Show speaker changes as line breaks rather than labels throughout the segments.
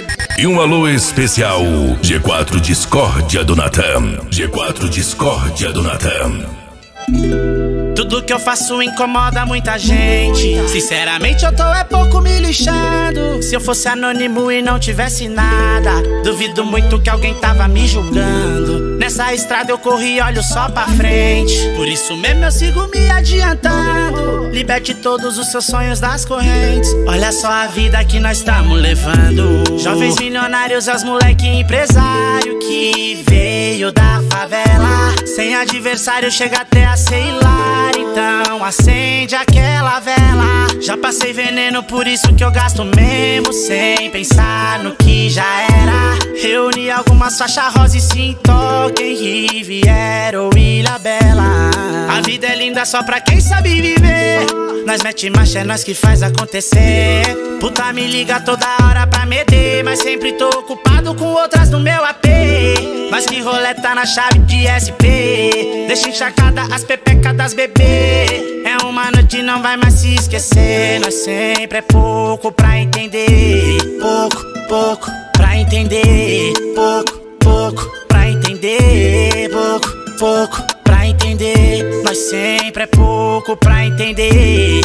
E um alô especial, G4 Discórdia do Natan. G4 Discórdia do Natan.
Tudo que eu faço incomoda muita gente. Sinceramente eu tô pouco me lixando. Se eu fosse anônimo e não tivesse nada, duvido muito que alguém tava me julgando. Nessa estrada eu corri, olho só pra frente. Por isso mesmo eu sigo me adiantando. Liberte todos os seus sonhos das correntes. Olha só a vida que nós estamos levando. Jovens milionários, as moleque empresário que veio da favela. Sem adversário chega até a ser hilário. Então acende aquela vela. Já passei veneno, por isso que eu gasto mesmo, sem pensar no que já era. Reuni algumas faixas rosa e se toquem Riviera ou Ilha Bela. A vida é linda só pra quem sabe viver. Nós mete marcha, é nós que faz acontecer. Puta me liga toda hora pra meter, mas sempre tô ocupado com outras no meu AP. Mas que roleta na chave de SP. Deixa encharcada as pepecas das bebê. É uma noite, não vai mais se esquecer. Nós sempre é pouco pra entender. Pouco pra entender. Pouco pra entender. Pouco pra entender. Nós sempre é pouco pra entender.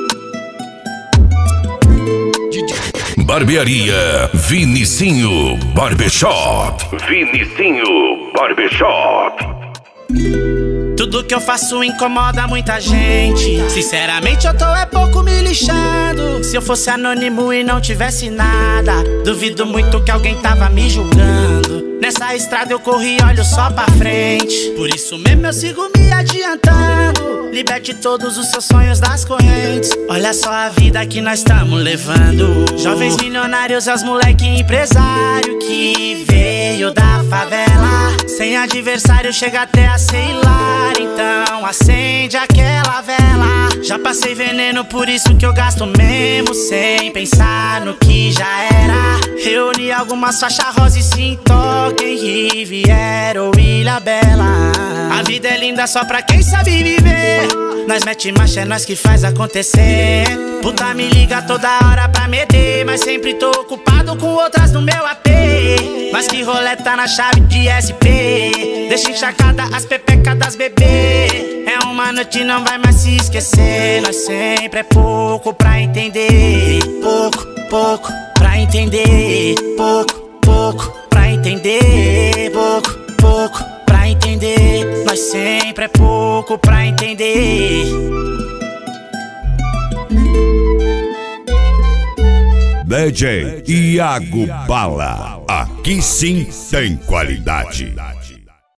Barbearia Vinicinho Barbershop. Vinicinho Barbershop.
Tudo que eu faço incomoda muita gente. Sinceramente eu tô pouco me lixando. Se eu fosse anônimo e não tivesse nada, duvido muito que alguém tava me julgando. Nessa estrada eu corri, olho só pra frente. Por isso mesmo eu sigo me adiantando. Liberte todos os seus sonhos das correntes. Olha só a vida que nós estamos levando. Jovens milionários, as moleque empresário que veio da favela. Sem adversário chega até a ser hilário. Então acende aquela vela. Já passei veneno, por isso que eu gasto mesmo, sem pensar no que já era. Reuni algumas faixas rosa e se toquem Riviera ou Ilha Bela. A vida é linda só pra quem sabe viver. Nós mete marcha, é nós que faz acontecer. Puta me liga toda hora pra meter, mas sempre tô ocupado com outras no meu AP. Mas que roleta na chave de SP. Deixa encharcada as pepecas das bebê. É uma noite, não vai mais se esquecer. Nós sempre é pouco pra entender. Pouco pra entender. Pouco pra entender. Pouco pra entender. Nós sempre é pouco pra entender.
DJ Iago Bala, aqui sim tem qualidade.